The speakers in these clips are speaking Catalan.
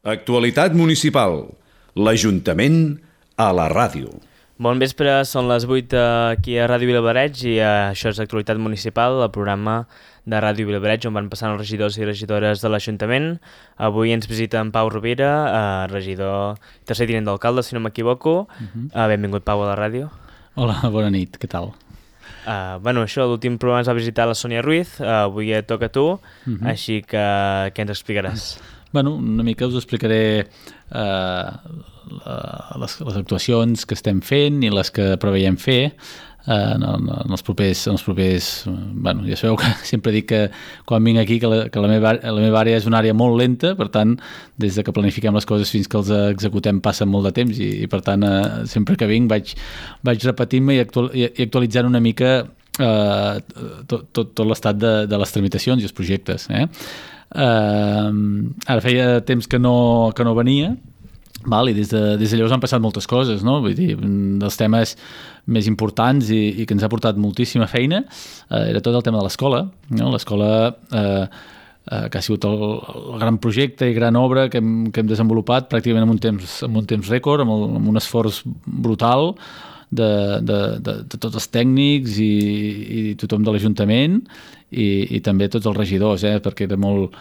Actualitat municipal. L'Ajuntament a la ràdio. Bon vespre, són les 8 aquí a Ràdio Vilablareix i això és Actualitat Municipal, el programa de Ràdio Vilablareix on van passant els regidors i regidores de l'Ajuntament. Avui ens visita en Pau Rovira, regidor tercer tinent d'alcalde, si no m'equivoco. Benvingut, Pau, a la ràdio. Hola, bona nit, què tal? Això, l'últim programa ens va visitar la Sònia Ruiz, avui et toca a tu, així que què ens explicaràs? Una mica us explicaré les actuacions que estem fent i les que preveiem fer en els propers... ja sabeu que sempre dic que quan vinc aquí que la meva àrea és una àrea molt lenta, per tant, des de que planifiquem les coses fins que els executem passa molt de temps i per tant, sempre que vinc vaig repetint-me i actualitzant una mica tot l'estat de les tramitacions i els projectes. Ara feia temps que no venia, i des de llavors han passat moltes coses, no? Vull dir, dels temes més importants i que ens ha portat moltíssima feina era tot el tema de l'escola, no? L'escola que ha sigut el gran projecte i gran obra que hem desenvolupat pràcticament en un temps rècord, amb un esforç brutal de tots els tècnics i tothom de l'Ajuntament i també tots els regidors, perquè era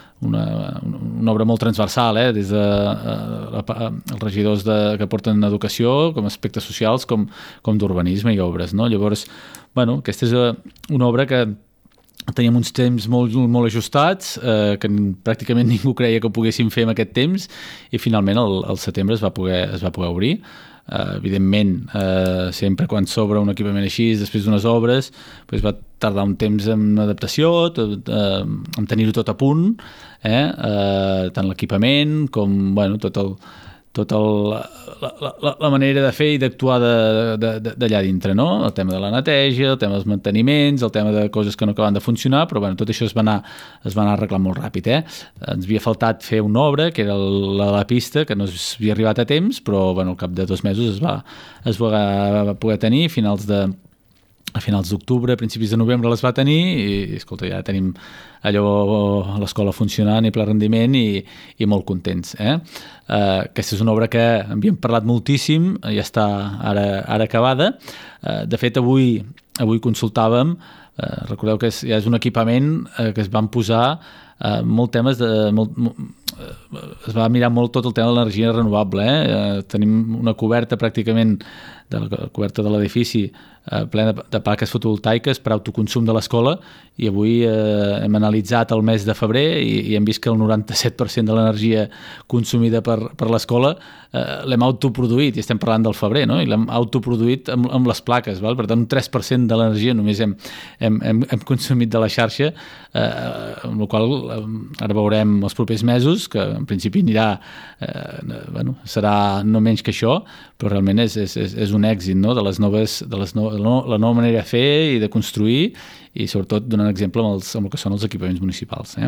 una obra molt transversal, des de els regidors que porten educació, com aspectes socials, com d'urbanisme i obres, no? Llavors, aquesta és una obra que teníem uns temps molt ajustats, que pràcticament ningú creia que ho poguéssim fer en aquest temps i finalment al setembre es va poder obrir. Evidentment, sempre quan s'obre un equipament així, després d'unes obres, va tardar un temps en adaptació, en tenir-ho tot a punt, tant l'equipament com tota la manera de fer i d'actuar d'allà dintre, no? El tema de la neteja, el tema dels manteniments, el tema de coses que no acaben de funcionar, però tot això es va anar arreglant molt ràpid. Ens havia faltat fer una obra, que era la pista, que no havia arribat a temps, però al cap de 2 mesos es va poder tenir, a finals d'octubre, a principis de novembre les va tenir i, escolta, ja tenim allò a l'escola funcionant i ple rendiment i molt contents. Aquesta és una obra que havíem parlat moltíssim, ja està ara acabada. De fet, avui consultàvem, recordeu que ja és un equipament que es van posar molt temes es va mirar molt tot el tema de l'energia renovable. Tenim una coberta pràcticament la coberta de l'edifici plena de plaques fotovoltaiques per autoconsum de l'escola i avui hem analitzat el mes de febrer i hem vist que el 97% de l'energia consumida per l'escola l'hem autoproduït, i estem parlant del febrer, no? I l'hem autoproduït amb les plaques, per tant un 3% de l'energia només hem consumit de la xarxa, amb la qual ara veurem els propers mesos, que en principi serà no menys que això, però realment és un èxit, no? De la nova manera de fer i de construir i sobretot donant exemple amb el que són els equipaments municipals.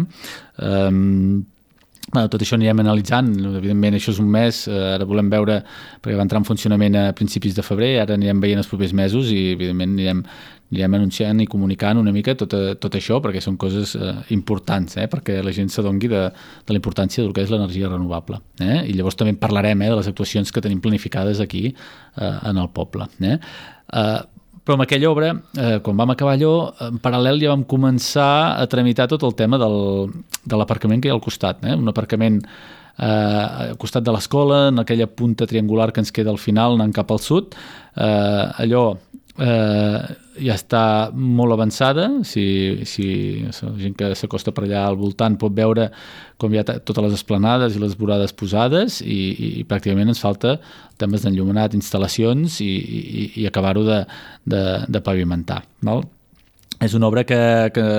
Tot això anirem analitzant, evidentment això és un mes, ara volem veure, perquè va entrar en funcionament a principis de febrer, ara anirem veient els propers mesos i evidentment anirem anunciant i comunicant una mica tot això, perquè són coses importants, perquè la gent s'adongui de la importància del que és l'energia renovable. I llavors també parlarem de les actuacions que tenim planificades aquí en el poble. Però amb aquella obra, quan vam acabar allò, en paral·lel ja vam començar a tramitar tot el tema de l'aparcament que hi ha al costat. Un aparcament al costat de l'escola, en aquella punta triangular que ens queda al final, anant cap al sud. Allò ja està molt avançada, si la gent que s'acosta per allà al voltant pot veure com hi ha totes les esplanades i les vorades posades i pràcticament ens falta temes d'enllumenat, instal·lacions i acabar-ho de pavimentar. És una obra que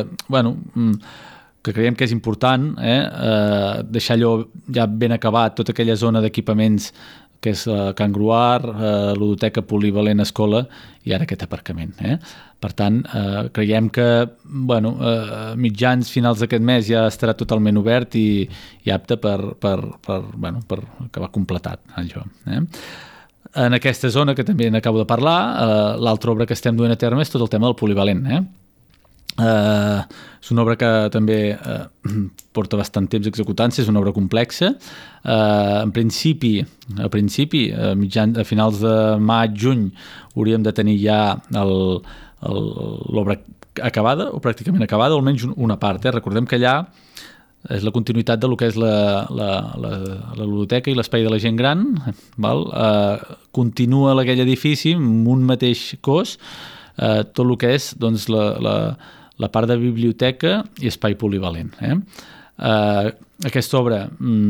creiem que és important deixar allò ja ben acabat, tota aquella zona d'equipaments que és Can Gruar, l'Udoteca Polivalent Escola i ara aquest aparcament. Per tant, creiem que mitjans finals d'aquest mes ja estarà totalment obert i apte per acabar completat això. En aquesta zona, que també n'acabo de parlar, l'altra obra que estem duent a terme és tot el tema del polivalent. És una obra que també porta bastant temps executant-se, és una obra complexa. A principi, a finals de maig, juny, hauríem de tenir ja l'obra acabada, o pràcticament acabada, o almenys una part. Recordem que allà és la continuïtat del que és la ludoteca i l'espai de la gent gran. Val? Continua aquell edifici amb un mateix cos, tot el que és doncs, la part de biblioteca i espai polivalent. Aquesta obra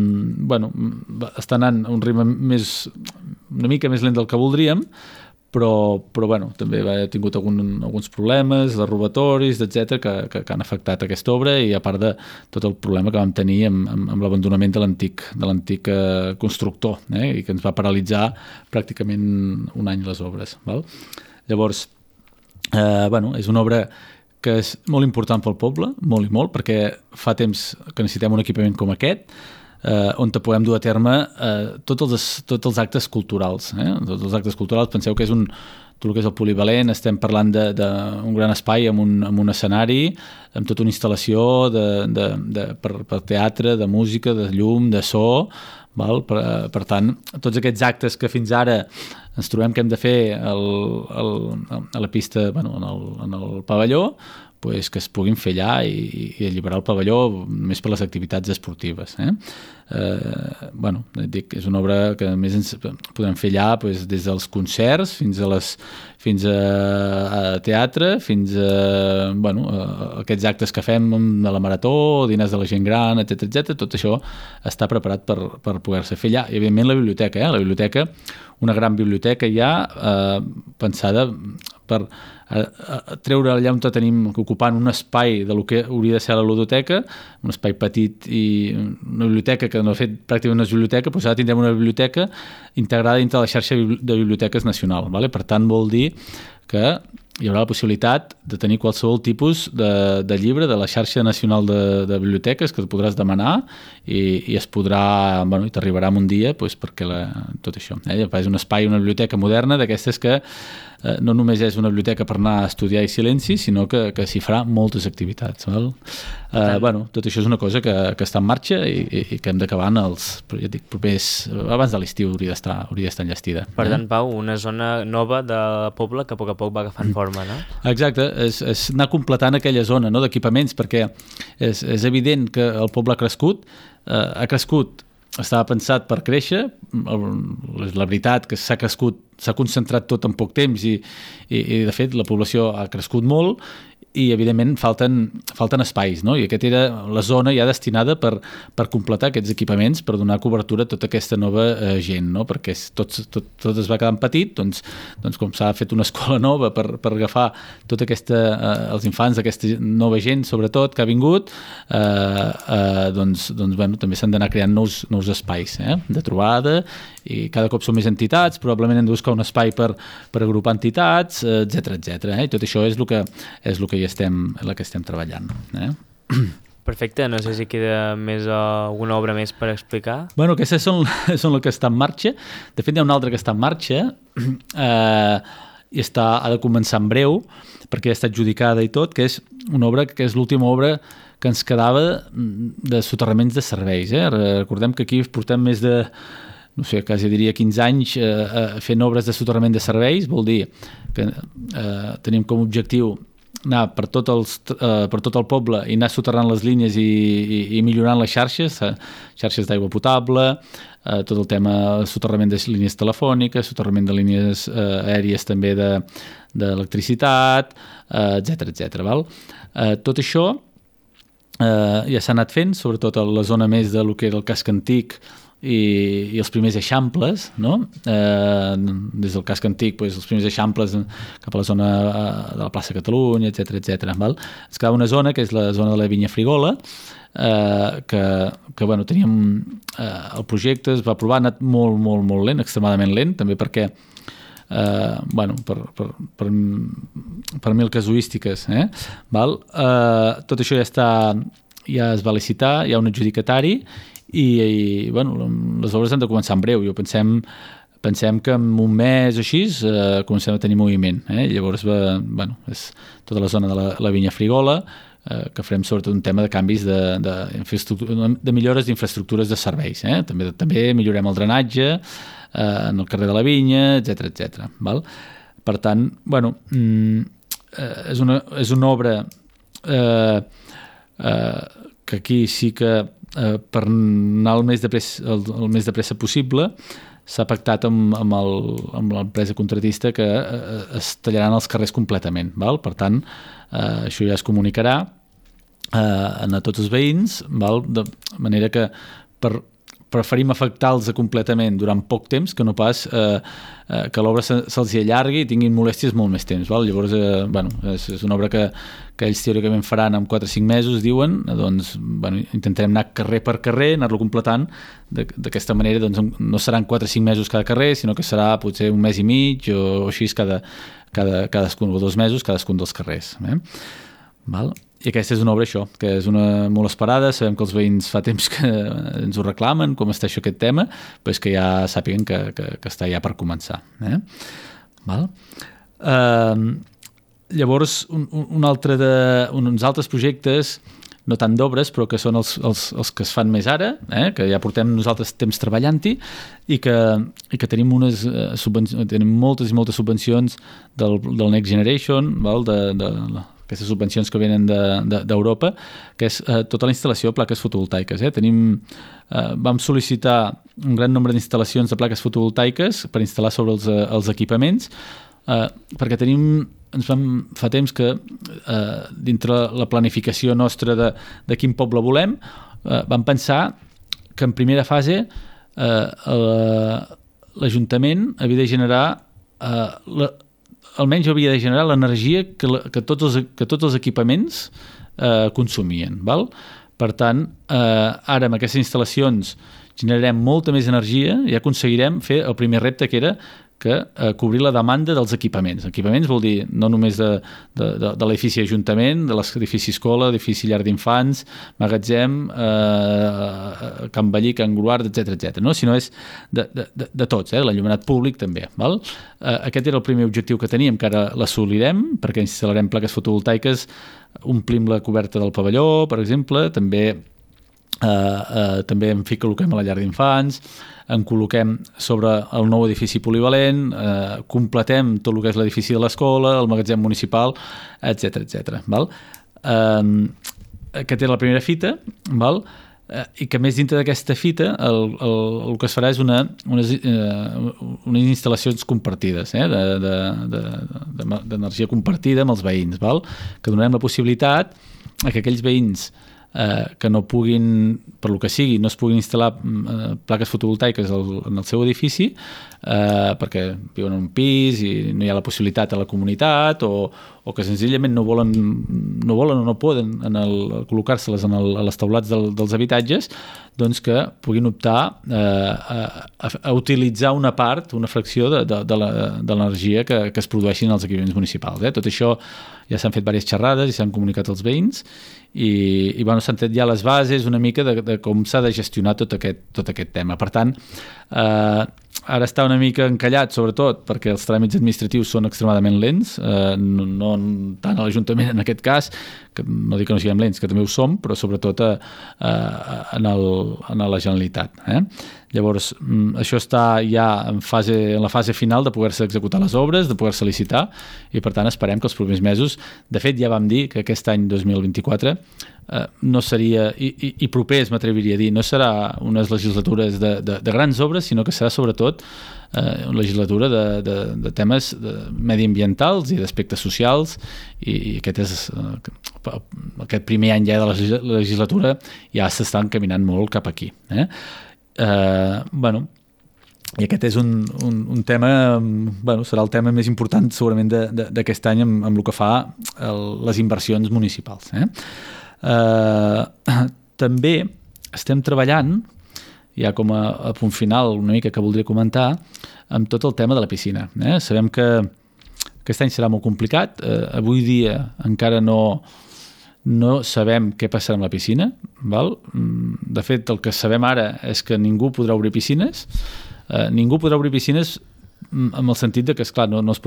està anant a un ritme una mica més lent del que voldríem, però també ha tingut alguns problemes de robatoris, etc que han afectat aquesta obra, i a part de tot el problema que vam tenir amb l'abandonament de l'antic constructor, i que ens va paralitzar pràcticament un any les obres. Val? Llavors, és una obra que és molt important pel poble, molt i molt, perquè fa temps que necessitem un equipament com aquest, on podem dur a terme tots els actes culturals. Tots els actes culturals, penseu que és tot el que és el polivalent, estem parlant d'un gran espai amb un escenari, amb tota una instal·lació per teatre, de música, de llum, de so. Val? Per tant, tots aquests actes que fins ara ens trobem que hem de fer a la pista, en el pavelló, pues, que es puguin fer allà i alliberar el pavelló més per les activitats esportives. Dic, és una obra que a més ens podem fer allà pues, des dels concerts fins a teatre, fins a aquests actes que fem de la marató, diners de la gent gran, etc. Tot això està preparat per poder-se fer allà. I evidentment la biblioteca, la biblioteca, una gran biblioteca ja pensada per treure allà on tenim ocupant un espai de lo que hauria de ser la ludoteca, un espai petit i una biblioteca que no ha fet pràcticament una biblioteca, doncs ara tindrem una biblioteca integrada dintre la xarxa de biblioteques nacional. Vale? Per tant, vol dir que hi haurà la possibilitat de tenir qualsevol tipus de llibre de la xarxa nacional de biblioteques que podràs demanar i es podrà, i t'arribarà en un dia doncs, perquè tot això. És un espai, una biblioteca moderna d'aquestes que no només és una biblioteca per anar a estudiar i silenci, sinó que s'hi farà moltes activitats. Val? Tot això és una cosa que està en marxa i que hem d'acabar en els propers... Abans de l'estiu hauria d'estar enllestida. Per tant, Pau, una zona nova de poble que a poc agafant forma, no? Exacte, és anar completant aquella zona, no, d'equipaments, perquè és evident que el poble ha crescut, estava pensat per créixer, la veritat que s'ha concentrat tot en poc temps i de fet la població ha crescut molt i evidentment falten espais, no? I aquesta era la zona ja destinada per completar aquests equipaments, per donar cobertura a tota aquesta nova gent, no? Perquè tot es va quedant petit, doncs com s'ha fet una escola nova per agafar tota els infants d'aquesta nova gent, sobretot, que ha vingut, també s'han d'anar creant nous espais de trobada, i cada cop són més entitats, probablement hem de buscar un espai per agrupar entitats, etc. I tot això és el que hi estem treballant. Perfecte, no sé si queda alguna obra més per explicar. Aquestes són les que està en marxa. De fet, hi ha una altra que està en marxa i ha de començar en breu, perquè ja està adjudicada i tot, que és una obra que és l'última obra que ens quedava de soterraments de serveis. Recordem que aquí portem més de quasi diria 15 anys fent obres de soterrament de serveis. Vol dir que tenim com a objectiu anar per tot el poble i anar soterrant les línies i millorant les xarxes d'aigua potable, tot el tema soterrament de línies telefòniques, soterrament de línies aèries també d'electricitat, etc. Tot això ja s'ha anat fent, sobretot a la zona més de lo que era el casc antic i els primers eixamples, no? Des del casc antic, els primers eixamples cap a la zona de la plaça Catalunya, etc. Es quedava una zona que és la zona de la Vinya Frigola, que teníem el projecte, es va aprovar, ha anat molt, molt, molt lent, extremadament lent, també perquè per mil casuístiques, tot això ja es va licitar, hi ha un adjudicatari i les obres han de començar en breu. Jo pensem pensem que en un mes o així comencem a tenir moviment. Llavors, és tota la zona de la Vinya Frigola, que farem sobretot un tema de canvis de millores d'infraestructures de serveis. També millorem el drenatge en el carrer de la Vinya, etc. Val? Per tant, és una obra que aquí sí que per anar el més de pressa possible s'ha pactat amb l'empresa contratista que es tallaran els carrers completament. Val? Per tant, això ja es comunicarà a tots els veïns, val? De manera que preferim afectar-los completament durant poc temps que no pas que l'obra se'ls allargui i tinguin molèsties molt més temps. Val? Llavors, és una obra que ells teòricament faran en 4 o 5 mesos, diuen, doncs intentarem anar carrer per carrer, anar-lo completant d'aquesta manera, doncs no seran 4 o 5 mesos cada carrer, sinó que serà potser un mes i mig o així cadascun, o 2 mesos cadascun dels carrers. Val? I aquesta és una obra, això, que és una molt esperada. Sabem que els veïns fa temps que ens ho reclamen, com està això aquest tema, però és que ja sàpiguen que està ja per començar. Val? Llavors, uns altres projectes, no tant d'obres, però que són els que es fan més ara, que ja portem nosaltres temps treballant-hi i que tenim tenim moltes i moltes subvencions del Next Generation, val? Aquestes subvencions que venen d'Europa, que és tota la instal·lació de plaques fotovoltaiques. Vam sol·licitar un gran nombre d'instal·lacions de plaques fotovoltaiques per instal·lar sobre els equipaments, perquè fa temps que dintre la planificació nostra de quin poble volem, vam pensar que en primera fase l'Ajuntament havia de generar almenys havia de generar l'energia que tots els equipaments consumien. Val? Per tant, ara amb aquestes instal·lacions generarem molta més energia i aconseguirem fer el primer repte, que era cobrir la demanda dels equipaments. Equipaments vol dir no només de l'edifici Ajuntament, de l'edifici escola, edifici llar d'infants, magatzem, Can Vallí, Can Gruard, etc., no? Sinó és de tots, l'enllumenat públic també. Val? Aquest era el primer objectiu que teníem, que ara l'assolirem, perquè instal·larem plaques fotovoltaiques, omplim la coberta del pavelló, per exemple, també en col·loquem a la llar d'infants, en col·loquem sobre el nou edifici polivalent, completem tot el que és l'edifici de l'escola, el magatzem municipal, etc. Val? Aquesta era la primera fita, val? I que més dintre d'aquesta fita el que es farà és unes instal·lacions compartides, d'energia compartida amb els veïns, val? Que donarem la possibilitat que aquells veïns que no puguin, per lo que sigui, no es puguin instal·lar plaques fotovoltaiques en el seu edifici perquè viuen en un pis i no hi ha la possibilitat a la comunitat o que senzillament no volen o no poden col·locar-se-les a les taulats dels habitatges, doncs que puguin optar a utilitzar una fracció de l'energia que es produeixin als equipaments municipals. Tot això ja s'han fet diverses xerrades i s'han comunicat als veïns i s'han tret ja les bases una mica de com s'ha de gestionar tot aquest tema. Per tant, ara està una mica encallat, sobretot perquè els tràmits administratius són extremadament lents, no tant a l'Ajuntament en aquest cas, que no dic que no siguem lents, que també ho som, però sobretot en la Generalitat. Llavors, això està ja en la fase final de poder-se executar les obres, de poder-se licitar, i per tant esperem que els propers mesos, de fet ja vam dir que aquest any 2024 no seria, i propers m'atreviria a dir, no serà unes legislatures de grans obres, sinó que serà sobretot una legislatura de temes mediambientals i d'aspectes socials, i aquest primer any ja de la legislatura ja s'està encaminant molt cap aquí. I aquest és un tema, serà el tema més important segurament d'aquest any amb el que fa les inversions municipals. També estem treballant, ja com a punt final una mica que voldria comentar, amb tot el tema de la piscina. Sabem que aquest any serà molt complicat, avui dia encara no sabem què passarà amb la piscina, val? De fet, el que sabem ara és que ningú podrà obrir piscines, ningú podrà obrir piscines amb el sentit de que, esclar, no es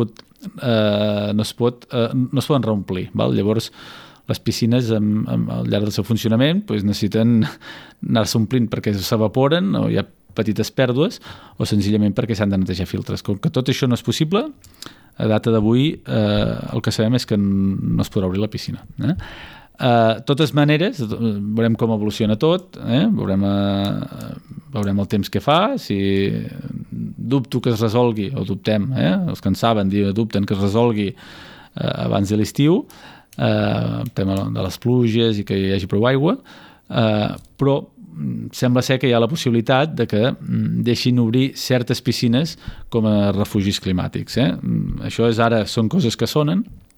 poden reomplir, val? Llavors les piscines al llarg del seu funcionament necessiten anar-se omplint perquè s'evaporen o hi ha petites pèrdues o senzillament perquè s'han de netejar filtres. Com que tot això no és possible, a data d'avui el que sabem és que no es podrà obrir la piscina. De totes maneres, veurem com evoluciona tot, veurem el temps que fa, si dubto que es resolgui, o dubtem, els que en saben dubten que es resolgui abans de l'estiu, el tema de les pluges i que hi hagi prou aigua, però sembla ser que hi ha la possibilitat de que deixin obrir certes piscines com a refugis climàtics. Això són coses que sonen,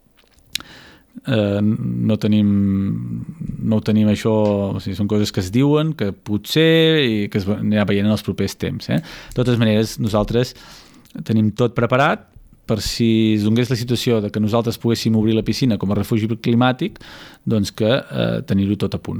no ho tenim això, o sigui, són coses que es diuen, que potser i que es anirà veient en els propers temps. De totes maneres, nosaltres tenim tot preparat per si es donés la situació de que nosaltres poguéssim obrir la piscina com a refugi climàtic, doncs que tenir-ho tot a punt.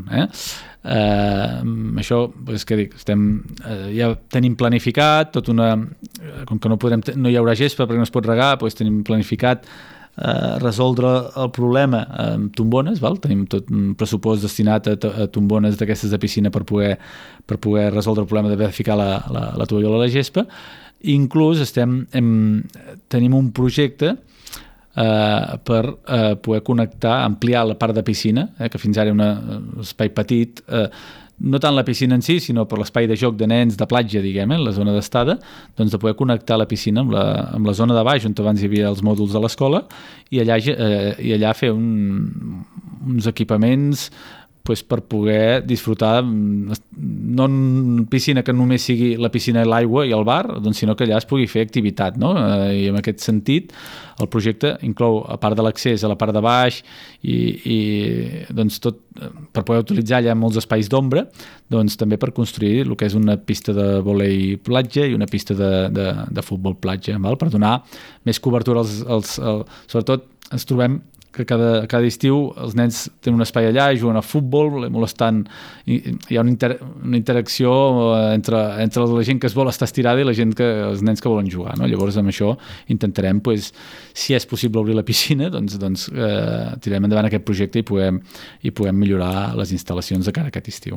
Això, què dic, ja tenim planificat com que no hi haurà gespa perquè no es pot regar, tenim planificat resoldre el problema amb tombones, tenim tot un pressupost destinat a tombones d'aquestes de piscina per poder resoldre el problema d'haver de ficar la tovallola a la gespa. Inclús tenim un projecte per poder ampliar la part de piscina, que fins ara era un espai petit, no tant la piscina en si, sinó per l'espai de joc de nens, de platja, diguem, la zona d'estada, doncs de poder connectar la piscina amb la zona de baix, on abans hi havia els mòduls de l'escola, i allà fer uns equipaments per poder disfrutar, no en piscina que només sigui la piscina i l'aigua i el bar, sinó que allà es pugui fer activitat, no? I en aquest sentit el projecte inclou, a part de l'accés a la part de baix i doncs tot per poder utilitzar allà molts espais d'ombra, doncs també per construir el que és una pista de vòlei platja i una pista de futbol platja, per donar més cobertura sobretot ens trobem que cada estiu els nens tenen un espai allà i juguen a futbol, molestant, hi ha una interacció entre la gent que es vol estar estirada i els nens que volen jugar, no? Llavors amb això intentarem, si és possible obrir la piscina, doncs tirarem endavant aquest projecte i puguem millorar les instal·lacions de cara a aquest estiu.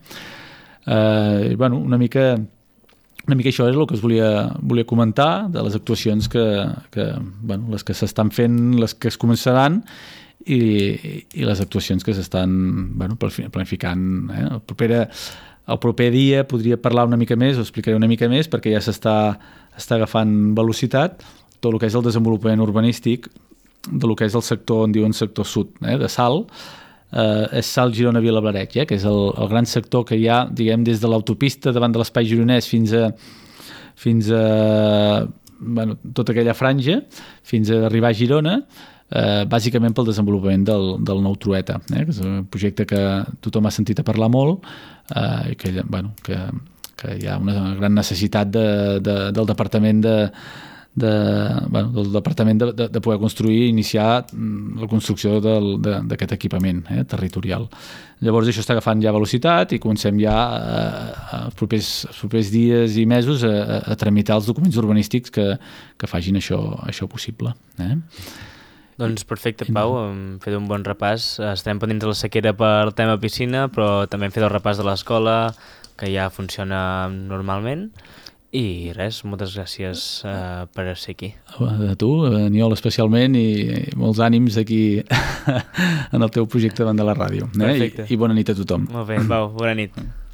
Una mica això és el que us volia comentar de les actuacions les que s'estan fent, les que es començaran i les actuacions que s'estan planificant. El proper dia podria parlar una mica més, ho explicaré una mica més perquè ja s'està agafant velocitat tot el que és el desenvolupament urbanístic del que és el sector, on diuen sector sud, de Salt, és Salt Girona-Vilablareix, que és el gran sector que hi ha, diguem, des de l'autopista davant de l'espai gironès fins a tota aquella franja, fins a arribar a Girona, bàsicament pel desenvolupament del nou Trueta, que és un projecte que tothom ha sentit a parlar molt i que hi ha una gran necessitat del departament del departament de poder construir i iniciar la construcció d'aquest equipament territorial. Llavors això està agafant ja velocitat i comencem ja els propers dies i mesos a tramitar els documents urbanístics que facin això possible. Doncs perfecte, Pau, hem fet un bon repàs. Estem pendents de la sequera per tema piscina, però també hem fet el repàs de l'escola, que ja funciona normalment. I res, moltes gràcies per ser aquí. A tu, Aniol, especialment, i molts ànims aquí en el teu projecte davant de la ràdio. I bona nit a tothom. Molt bé, Pau, bona nit.